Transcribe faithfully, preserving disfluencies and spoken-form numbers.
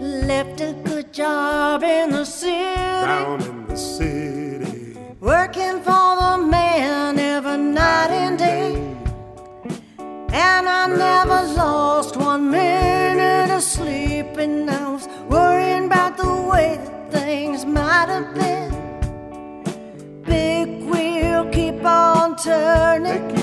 left a good job in the city, down in the city, working for the man every night and day. And I never lost one minute of sleep, and I was worrying about the way that things might have been. Big wheel keep on turning,